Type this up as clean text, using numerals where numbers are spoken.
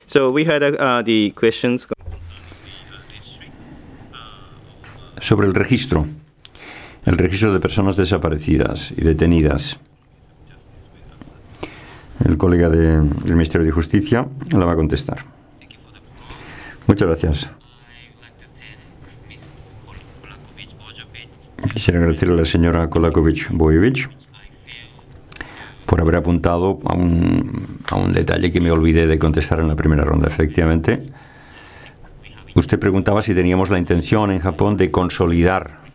So we had the questions. Sobre el registro de personas desaparecidas y detenidas. El colega del Ministerio de Justicia la va a contestar. Muchas gracias. Quisiera agradecerle a la señora Kolakovic-Bojevic por haber apuntado a un detalle que me olvidé de contestar en la primera ronda. Efectivamente, usted preguntaba si teníamos la intención en Japón de consolidar